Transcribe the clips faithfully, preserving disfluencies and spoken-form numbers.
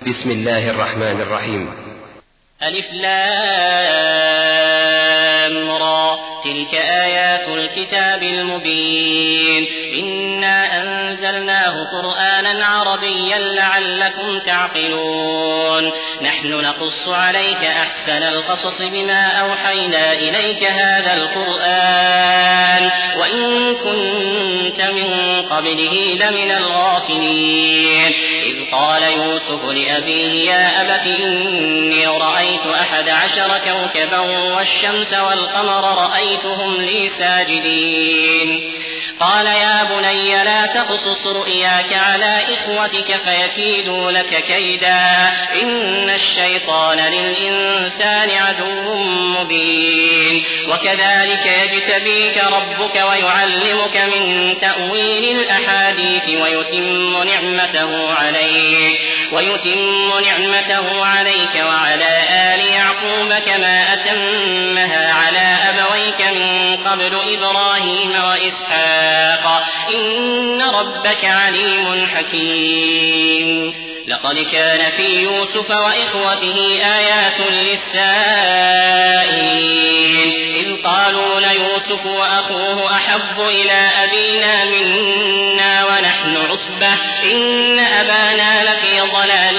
بسم الله الرحمن الرحيم. ألف لام را، تلك آيات الكتاب المبين. إنا أنزلناه قرآنا عربيا لعلكم تعقلون. نحن نقص عليك أحسن القصص بما أوحينا إليك هذا القرآن وإن كنت من قبله لمن الغافلين. إذ قال يوسف لأبيه يا أبت إني رأيت أحد عشر كوكبا والشمس والقمر رأيتهم لي ساجدين. قال يا بني لا تقصص رؤياك على إخوتك فيكيدوا لك كيدا إن الشيطان للإنسان عدو مبين. وكذلك يجتبيك ربك ويعلمك من تأويل الأحاديث ويتم نعمته عليك ويتم نعمته عليك وعلى آل يعقوب كما أتمها على أبويك من قبل إبراهيم وإسحاق إن ربك عليم حكيم. لقد كان في يوسف وإخوته آيات للسائلين إذ قالوا ليوسف وأخوه أحب إلى أبينا منا ونحن عصبة إن أبانا لفي ضلال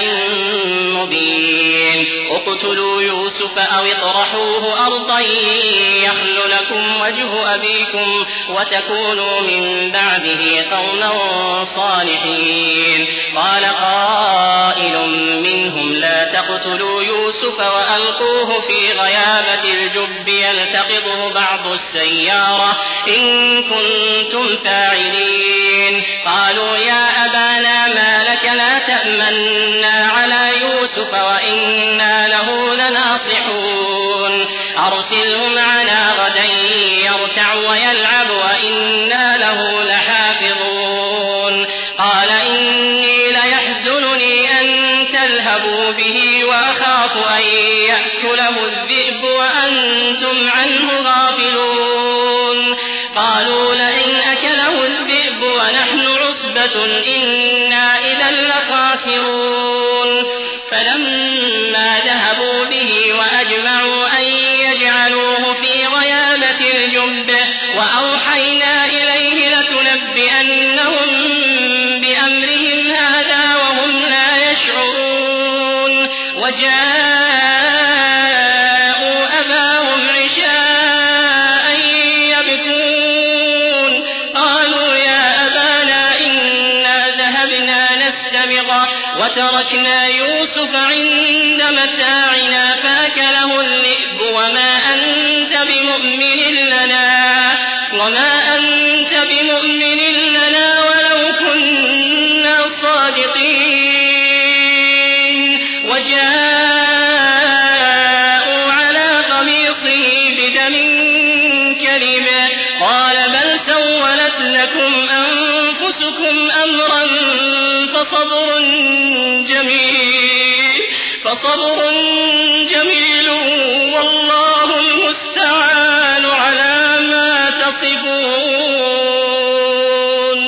مبين. اقتلوا يوسف أو اطرحوه أرضا يخل لكم وجه أبيكم وتكونوا من بعده قوما صالحين. قال قائل منهم لا تقتلوا يوسف وألقوه في غيابة الجب يلتقطه بعض السيارة إن كنتم فاعلين. قالوا يا أبانا ما لك لا تأمنا على يوسف وإنا له لناصحون. أرسله معنا غدا يرتع ويلعب وإنا له لحافظون. قال إني ليحزنني أن تذهبوا به وأخاف أن يأكله الذئب وأنتم عنه غافلون. قالوا لئن أكله الذئب ونحن عصبة إنا إذا لخاسرون. فلما ذهبوا به وأجمعوا أن يجعلوه في غيابة الجب وأوحينا إليه لتنبئنهم بأمرهم هذا وهم لا يشعرون. وجاءوا أباهم عشاء يبكون. قالوا يا أبانا إنا ذهبنا نستبق وتركنا يوسف عند متاعنا فأكله الذئب وما أنت بمؤمن لنا وما أنت بمؤمن لنا ولو كنا صادقين. وجاءوا على قميصه بدم كذب قال بل سولت لكم أنفسكم أمرا فصبر جميل فصبر جميل والله المستعان على ما تصفون.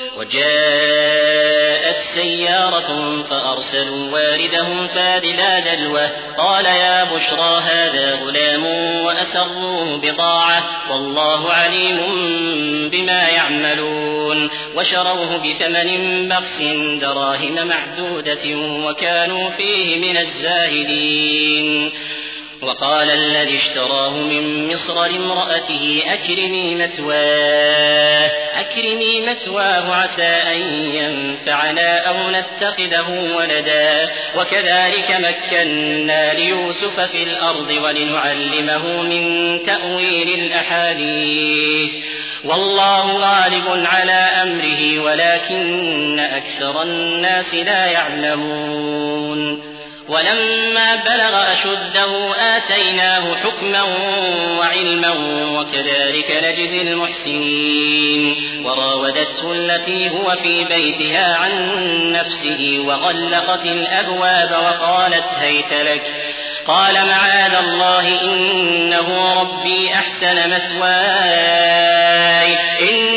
وجاءت سيارة فأرسلوا واردهم فادلى دلوه قال يا بشرى هذا غلام وأسروه بضاعة والله عليم بما يعملون. وشروه بثمن بخس دراهم معدودة وكانوا فيه من الزاهدين. وقال الذي اشتراه من مصر لامرأته أكرمي مثواه أكرمي مثواه عسى أن ينفعنا أو نتخذه ولدا. وكذلك مكنا ليوسف في الأرض ولنعلمه من تأويل الأحاديث والله غالب على أمره ولكن أكثر الناس لا يعلمون. ولما بلغ أشده آتيناه حكما وعلما وكذلك نجزي المحسنين. وراودته التي هو في بيتها عن نفسه وغلقت الأبواب وقالت هيت لك قال معاذ الله إنه ربي أحسن مثواي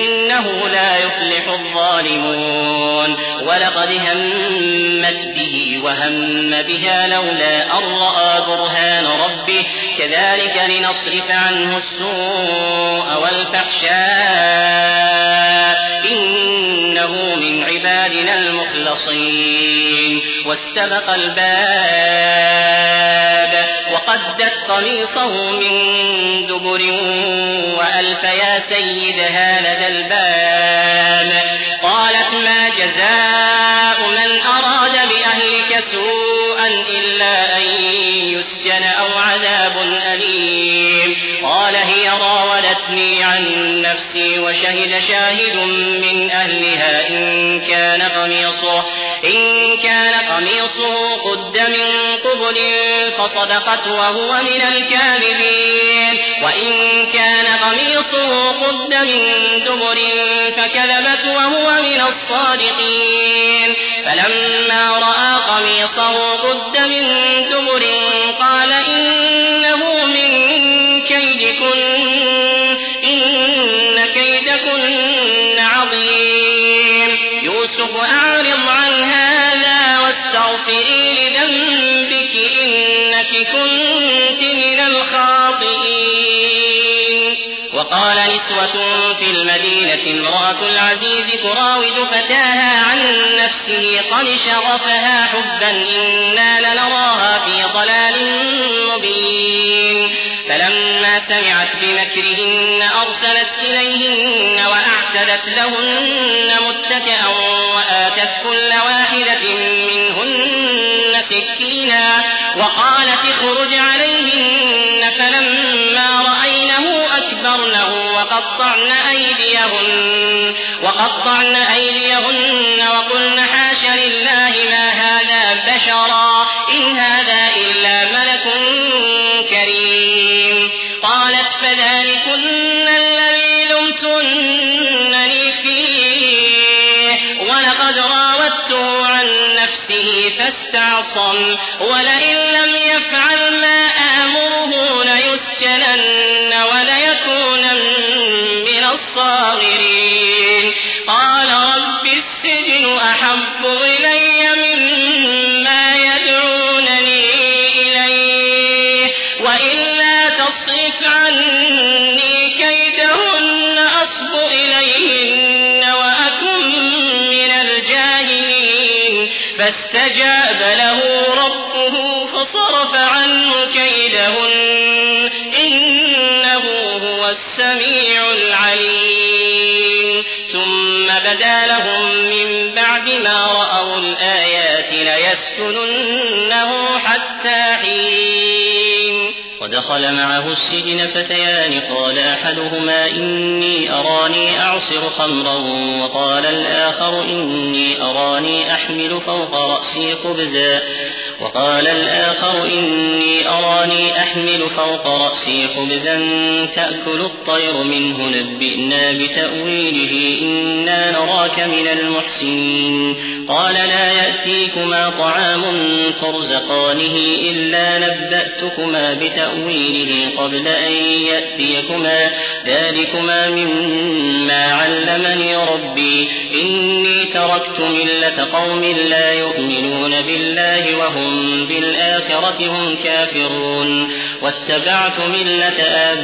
إنه لا يفلح الظالمون. ولقد همت به وهم بها لولا أن رأى برهان ربه كذلك لنصرف عنه السوء والفحشاء إنه من عبادنا المخلصين. واستبق الباب وقدت قميصه من دبر وألف يا سيدها لدى الباب. قالت ما جزاء من أراد بأهلك سوءا إلا أن يسجن أو عذاب أليم. قال هي راودتني عن نفسي وشهد شاهد من أهلها إن كان قميصه إن كان قميصه قد من قبل فصدقت وهو من الكاذبين وإن كان قميصه قد من دبر فكذبت وهو من الصادقين. فلما رأى قميصه قد من دبر قال إنه من كيدكن إن كيدكن عظيم. يوسف أعرض عن هذا واستغفري لذنبك إنك كنت من الخاطئين. وقال نسوة في المدينة امرأة العزيز تراود فتاها عن نفسه قد شغفها حبا إنا لنراها في ضلال مبين. فلما سمعت بمكرهن أرسلت إليهن وأعتدت لهن متكئا وآتت كل واحدة منهن سكينا وقالت اخرج عليهن. فلما رأينه أكبرنه وقطعن أيديهن وقطعن أيديهن وقلن حاش لله ما هذا بشرا إن هذا إلا ملك كريم. قالت فذلكن الذي لمتنني فيه ولقد راودته عن نفسه فاستعصم ولئن لم يفعل ما آمره ليسجنن وليكونن من الصاغرين. قال رب السجن أحب إلي مما يدعونني إليه وإلا تصرف عني كيدهن أصب إليهن وأكن من الجاهلين. فاستجاب له ربه فصرف عنه كيدهن إنه هو السميع العليم. ثم بدا لهم من بعد ما رأوا الآيات ليسكننه حتى حين. ودخل معه السجن فتيان قال أحدهما إني أراني أعصر خمرا وقال الآخر إني أراني أحمل فوق رأسي خبزا وقال الآخر إني أراني أحمل فوق رأسي خبزا تأكل الطير منه نبئنا بتأويله إنا نراك من المحسنين. قال لا يأتيكما طعام ترزقانه إلا نبأتكما بتأويله قبل أن يأتيكما ذلكما مما علمني ربي إني تركت ملة قوم لا يؤمنون بالله وهم بالآخرة هم كافرون واتبعت ملة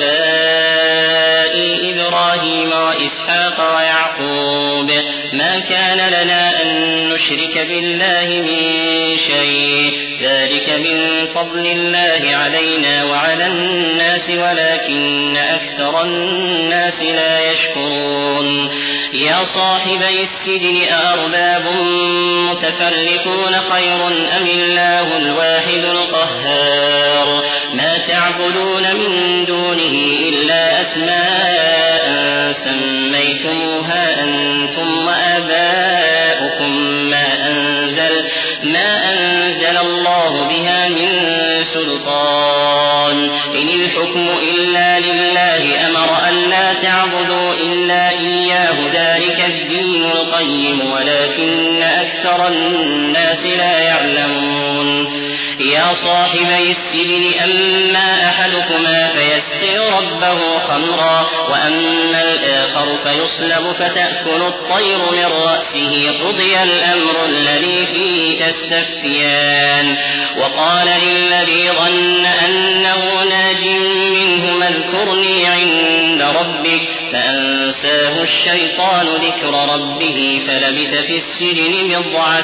آبائي إبراهيم وإسحاق ويعقوب ما كان لنا أن نشرك بالله من شيء ذلك من فضل الله علينا وعلى الناس ولكن أكثر الناس لا يشكرون. يا صاحبي السجن أأرباب متفرقون خير أم الله الواحد القهار ما تعبدون من دونه إلا أسماء سميتموها أنتم وآباؤكم ما أنزل ما أنزل الله بها من سلطان إن الحكم إلا لله أمر أن لا تعبدوا إلا إياه ذلك الدين القيم ولكن أكثر الناس لا يعلمون. يا صاحبي السجن أما أحدكما فيسقي ربه خمرا وأما الآخر فيصلب فتأكل الطير من رأسه قضي الأمر الذي فيه تستفتيان. وقال للذي ظن أنه ناج منهما اذكرني عند ربك فأنساه الشيطان ذكر ربه فلبث في السجن بضع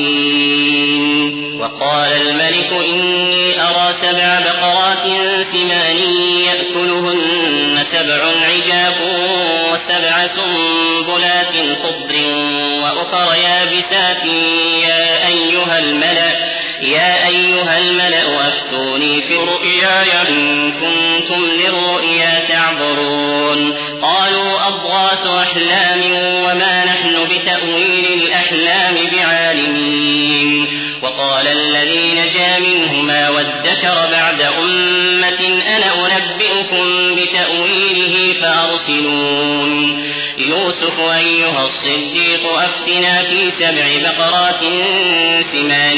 سنين. وقال الملك إني أرى سبع بقرات سمان يأكلهن سبع عجاف وسبع سنبلات خضر وأخر يابسات يا أيها الملأ يا أيها الملأ أفتوني في رؤياي إن كنتم للرؤيا تعبرون. قالوا أضغاث أحلام وما نحن بتأويل الأحلام بعالمين. وقال الذي نجا منهما وادكر بعد أمة أنا أنبئكم بتأويله فأرسلون. يوسف أيها الصديق أفتنا في سبع بقرات سمان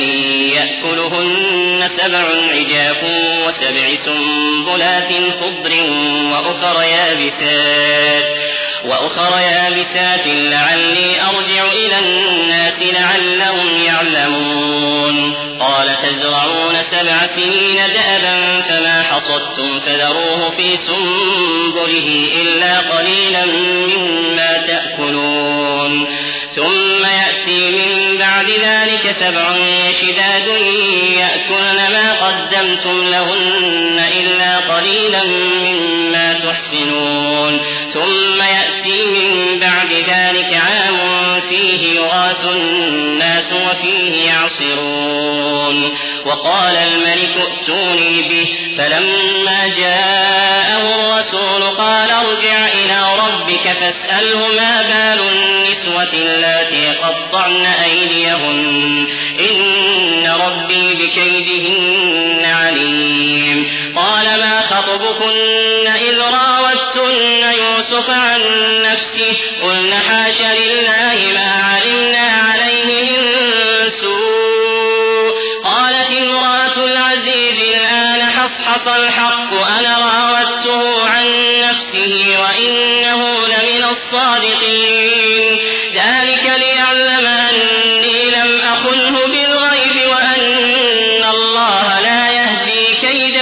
يأكلهن سبع عجاف وسبع سنبلات خضر وأخر يابسات وأخر يابسات لعلي أرجع إلى الناس لعلهم يعلمون. قال تزرعون سبع سنين دأبا فما حصدتم فذروه في سنبله إلا قليلا مما تأكلون. ثم يأتي من بعد ذلك سبع شداد يأكلن ما قدمتم لهن إلا قليلا مما تحسنون. ثم يأتي من بعد ذلك عام فيه يغاث الناس وفيه يعصرون. وقال الملك ائتوني به فلما جاءه الرسول قال ارجع إلى ربك فاسأله ما بال النسوة اللاتي قطعن أيديهن إن ربي بكيدهن عليم. قال ما خطبكن إذ راوتن يوسف عن نفسه قلن حاش لله ما علمنا عليه من سوء. قالت امرأة العزيز الآن حصحص الحق أنا راودته عن نفسه وإنه لمن الصادقين. ذلك ليعلم أني لم أخنه بالغيب وأن الله لا يهدي كيد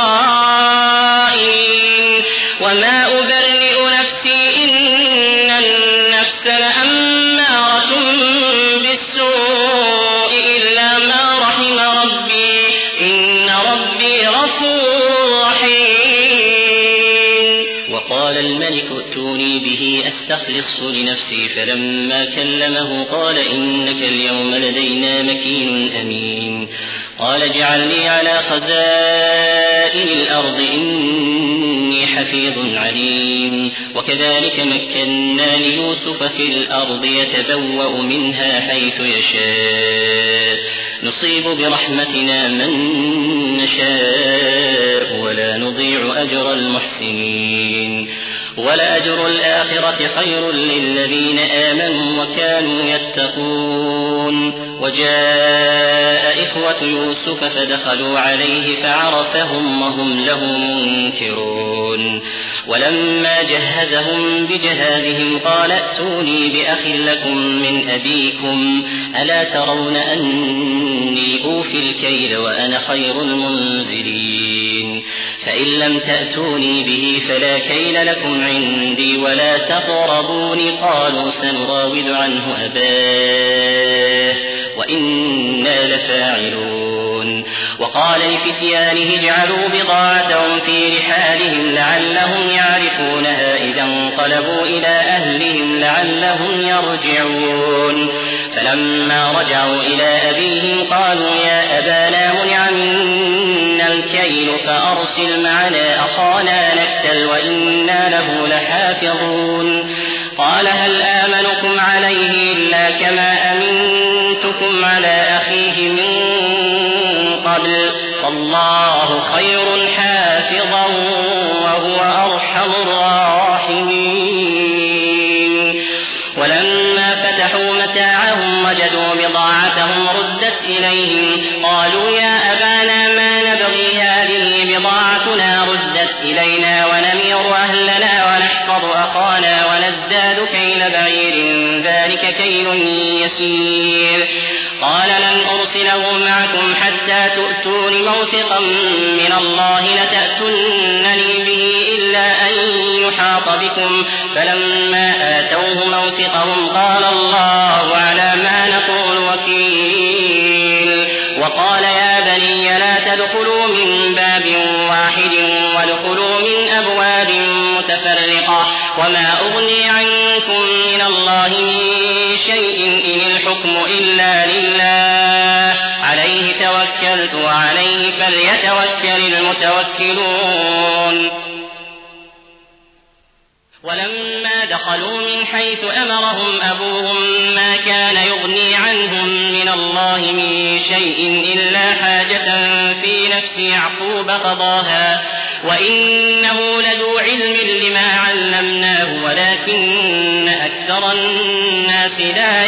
الخائنين. وما أبرئ نفسي إن النفس لأمارة بالسوء إلا ما رحم ربي إن ربي غفور رحيم. وقال الملك ائتوني به أستخلصه لنفسي فلما كلمه قال إنك اليوم لدينا مكين أمين. قال اجعلني على خزائن الأرض إني حفيظ عليم. وكذلك مكنا ليوسف في الأرض يتبوأ منها حيث يشاء نصيب برحمتنا من نشاء ولا نضيع أجر المحسنين. ولأجر الآخرة خير للذين آمنوا وكانوا يتقون. وجاء إخوة يوسف فدخلوا عليه فعرفهم وهم له منكرون. ولما جهزهم بجهازهم قال ائتوني بأخ لكم من أبيكم ألا ترون أني أوفي الكيل وأنا خير المنزلين. فإن لم تأتوني به فلا كيل لكم عندي ولا تقربوني. قالوا سنراود عنه أباه وإنا لفاعلون. وقال لفتيانه اجعلوا بضاعتهم في رحالهم لعلهم يعرفونها إذا انقلبوا إلى أهلهم لعلهم يرجعون. فلما رجعوا إلى أبيهم قالوا يا أبانا منع منا الكيل فأرسل معنا أخانا نكتل وإنا له لحافظون. قال هل آمنكم عليه إلا كما أمنتكم على أخيه من قبل فالله خير حافظا وهو أرحم الراحمين. ولما فتحوا متاعهم وجدوا بضاعتهم ردت إليهم قالوا يا أبانا إلينا ونمير أهلنا ونحفظ أخانا ونزداد كيل بعير ذلك كيل يسير. قال لن أرسله معكم حتى تؤتون موثقا من الله لتأتونني به إلا أن يحاط بكم. فلما آتوه موثقهم قال الله على ما نقول وكيل. وقال يا بني لا تدخلوا من باب واحد وادخلوا من أبواب متفرقة وما أغني عنكم من الله من شيء إن الحكم إلا لله عليه توكلت وعليه فليتوكل المتوكلون. ولما دخلوا من حيث أمرهم أبوهم ما كان يغني عنهم من الله من شيء إلا حاجة في نفس يعقوب قضاها وإنه لذو علم لما علمناه ولكن أكثر الناس لا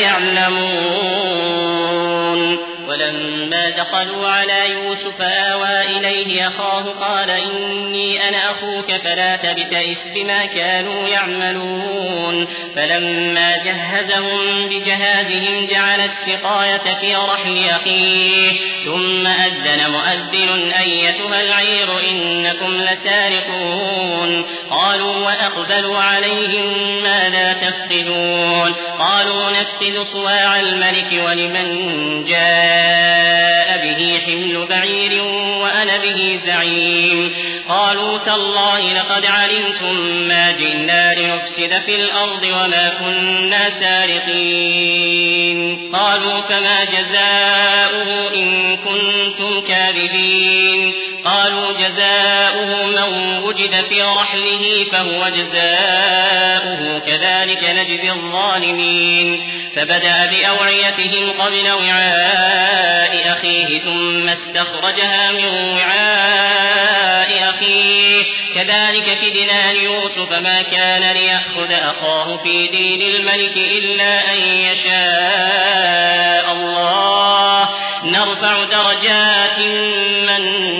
يعلمون. ولما دخلوا على يوسف آوى إليه أخاه قال إني أنا أخوك فلا تبتئس بما كانوا يعملون. فلما جهزهم بجهازهم جعل السقاية في رحل أخيه ثم أذن مؤذن أيتها العير إنكم لسارقون. قالوا وأقبلوا عليهم ماذا تفقدون؟ قالوا نفقد صواع الملك ولمن جاء به حمل بعير وأنا به زعيم. قالوا تالله لقد علمتم ما جئنا لنفسد في الأرض وما كنا سارقين. قالوا فما جزاؤه إن كنتم كاذبين؟ قالوا جزاؤه من وجد في رحله فهو جزاؤه كذلك نجزي الظالمين. فبدأ بأوعيتهم قبل وعاء أخيه ثم استخرجها من وعاء أخيه كذلك كدنا ليوسف ما كان ليأخذ أخاه في دين الملك إلا أن يشاء الله نرفع درجات من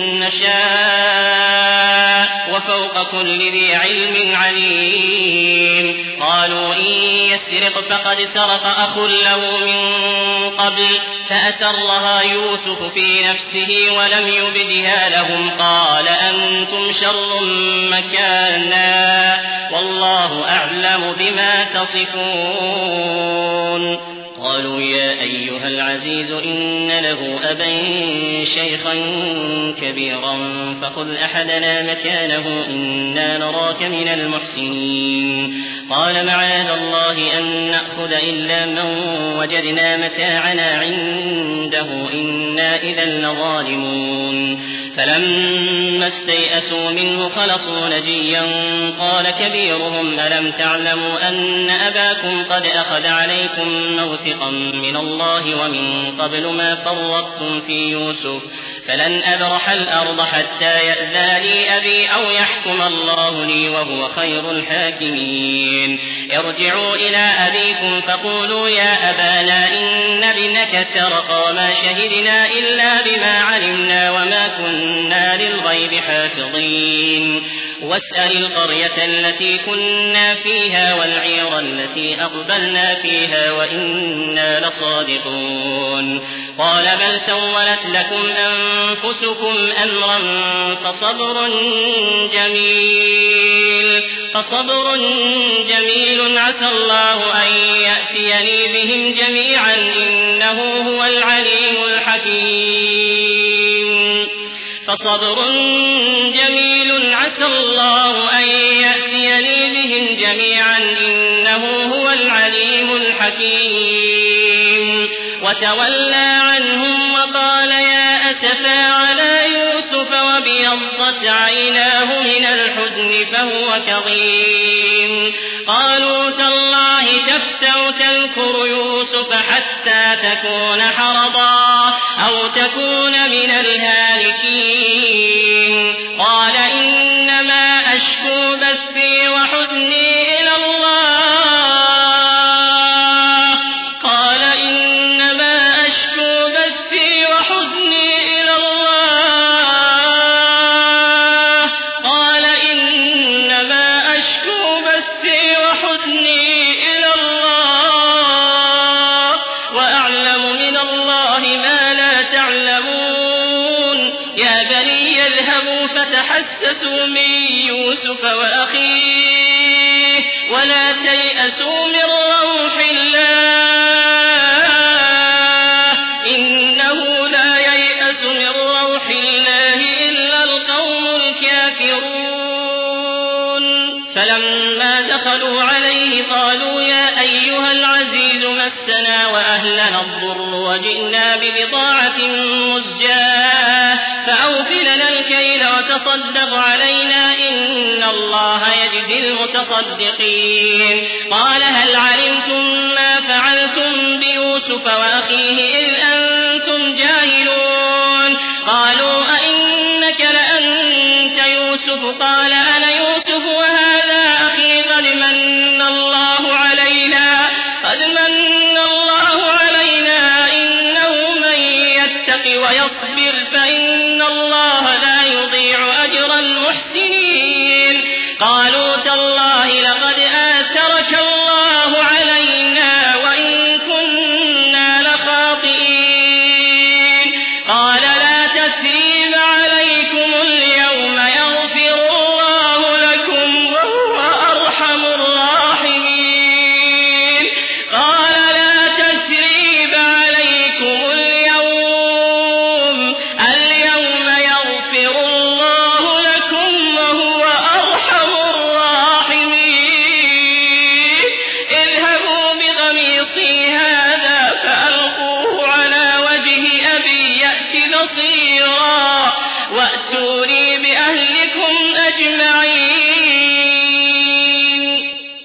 نشاء وفوق كل ذي علم عليم. قالوا إن يسرق فقد سرق أخ له من قبل فأسرها يوسف في نفسه ولم يبدها لهم قال أنتم شر مكانا والله أعلم بما تصفون. قالوا يا أيها العزيز إن له أبا شيخا كبيرا فخذ أحدنا مكانه إنا نراك من المحسنين. قال معاذ الله أن نأخذ إلا من وجدنا متاعنا عنده إنا إذا لظالمون. فلما استيئسوا منه خلصوا نجيا قال كبيرهم ألم تعلموا أن أباكم قد أخذ عليكم موثقا من الله ومن قبل ما فرطتم في يوسف فلن أبرح الأرض حتى يأذن لي أبي أو يحكم الله لي وهو خير الحاكمين. ارجعوا إلى أبيكم فقولوا يا أبانا إن ابنك سرق وما شهدنا إلا بما علمنا وما كنا للغيب حافظين. واسأل القرية التي كنا فيها والعير التي أقبلنا فيها وإنا لصادقون. قال بل سولت لكم أنفسكم أمرا فصبر جميل فصبر جميل عسى الله أن يأتيني بهم جميعا إنه هو العليم الحكيم. فصبر جميل عسى الله أن يأتيني بهم جميعا إنه هو العليم الحكيم. وتولى عنهم وقال يا أسفا على يوسف وابيضت عيناه من الحزن فهو كظيم. قالوا تالله تفتأ تذكر يوسف حتى تكون حرضا أو تكون من الهالكين. قال إنما أشكو بثي وحزني إلى الله قال إنما أشكو بثي وحزني إلى الله قال إن يا بني اذهبوا فتحسسوا من يوسف وأخيه ولا تيأسوا من روح الله إنه لا ييأس من روح الله إلا القوم الكافرون. فلما دخلوا عليه قالوا يا أيها العزيز مسنا وأهلنا الضر وجئنا ببضاعة مزجاة فأوف لنا الكيل وتصدق علينا إن الله يجزي المتصدقين. قال هل علمتم ما فعلتم بيوسف وأخيه إذ أنتم جاهلون؟ قالوا أئنك لأنت يوسف؟ قال أنا يوسف وهذا أخي قد من الله علينا قد من الله علينا إنه من يتق ويصبر فإن الله لا يضيع أجر المحسنين. قالوا تالله لقد آثرك الله علينا وإن كنا لخاطئين. قال لا تثريب عليكم اليوم يغفر الله لكم وهو أرحم الراحمين. قال لا تثريب عليكم اليوم اليوم يغفر الله لكم وهو أرحم الراحمين. اذهبوا بقميصي هذا فألقوه على وجه أبي يأت بصيرا وأتوني بأهلكم أجمعين.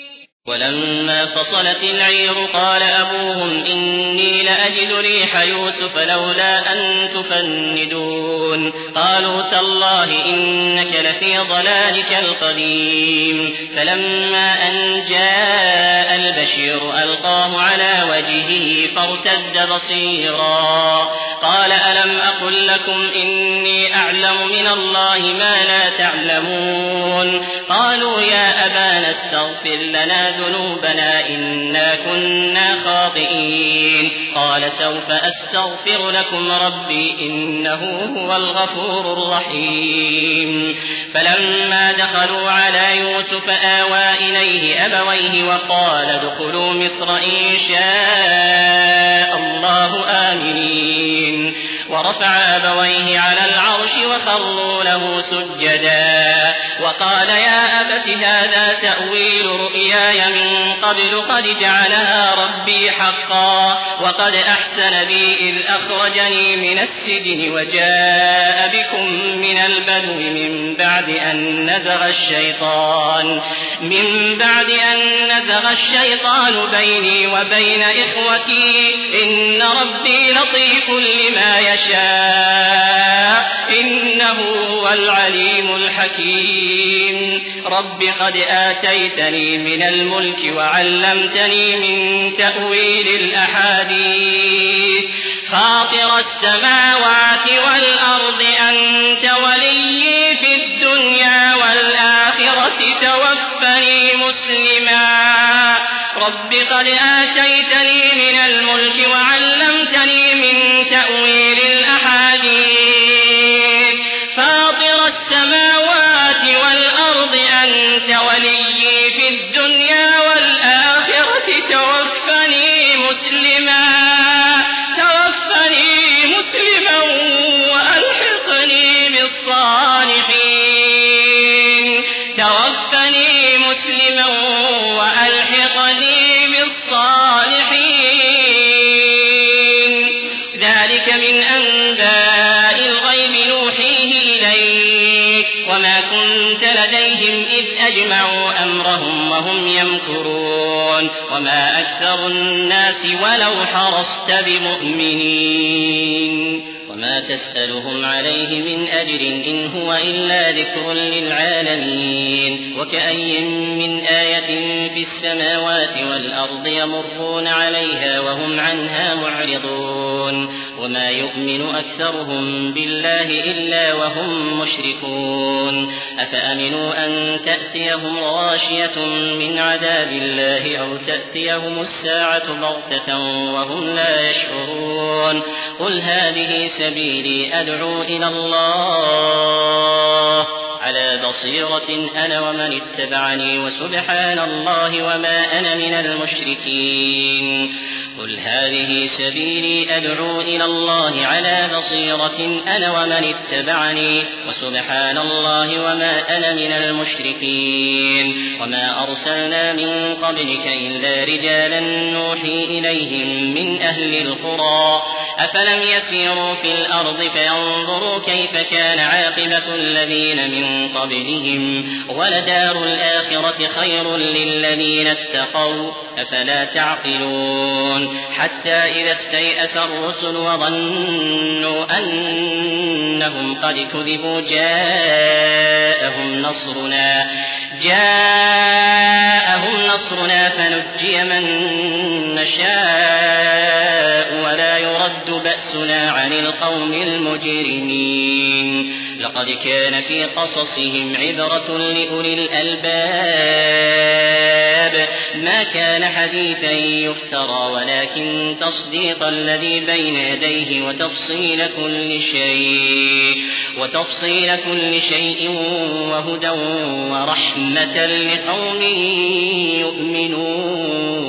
ولما فصلت العير قال أبوهم إني لأجد ريح يوسف لولا أن تفندون. قالوا تالله إنك لفي ضلالك القديم. فلما أن جاء البشير ألقاه على وجهه فارتد بصيرا. قال ألم أقل لكم إني أعلم من الله ما لا تعلمون؟ قالوا يا أبانا استغفر لنا ذنوبنا إنا كنا خاطئين. قال سوف أستغفر لكم ربي إنه هو الغفور الرحيم. فلما دخلوا على يوسف آوى إليه أبويه وقال ادخلوا مصر إن شاء الله آمنين. ورفع أبويه على العرش وخروا له سجدا وقال يا أبت هذا تأويل رؤياي من قبل قد جعلها ربي حقا وقد أحسن بي إذ أخرجني من السجن وجاء بكم من البدو من بعد أن نزغ الشيطان من بعد أن نزغ الشيطان بيني وبين إخوتي إن ربي لطيف لما يشاء إنه هو العليم الحكيم. رب قد آتيتني من الملك وعلمتني من تأويل الأحاديث فاطر السماوات والأرض أنت ولي في الدنيا والآخرة توفني مسلما رب قد آتيتني من الملك وعلمتني من تأويل الأحاديث فاطر السماوات والأرض أنت ولي في الدنيا والآخرة توفني مسلما توفني مسلما وألحقني بالصالحين توفني مسلما وألحقني بالصالحين. ذلك من أنباء الغيب نوحيه إليك وما كنت لديهم إذ أجمعوا أمرهم وهم يمكرون وما أكثر الناس ولو حرصت بمؤمنين. وما تسألهم عليه من أجر إن هو إلا ذكر للعالمين. وكأي من آية في السماوات والأرض يمرون عليها وهم عنها معرضون يعلمون وما يؤمن أكثرهم بالله إلا وهم مشركون أفأمنوا أن تأتيهم غاشية من عذاب الله أو تأتيهم الساعة بغتة وهم لا يشعرون قل هذه سبيلي أدعو إلى الله على بصيرة أنا ومن اتبعني وسبحان الله وما أنا من المشركين قل هذه سبيلي أدعو إلى الله على بصيرة أنا ومن اتبعني وسبحان الله وما أنا من المشركين وما أرسلنا من قبلك إلا رجالا نوحي إليهم من أهل القرى أفلم يسيروا في الأرض فينظروا كيف كان عاقبة الذين من قبلهم ولدار الآخرة خير للذين اتقوا أفلا تعقلون حتى إذا استيأس الرسل وظنوا أنهم قد كذبوا جاءهم نصرنا جاءهم نصرنا فنجي من نشاء ولا يرد بأسنا عن القوم المجرمين لقد كان في قصصهم عبرة لأولي الألباب ما كان حديثا يفترى ولكن تصديق الذي بين يديه وتفصيل كل شيء وتفصيل كل شيء وهدى ورحمة لقوم يؤمنون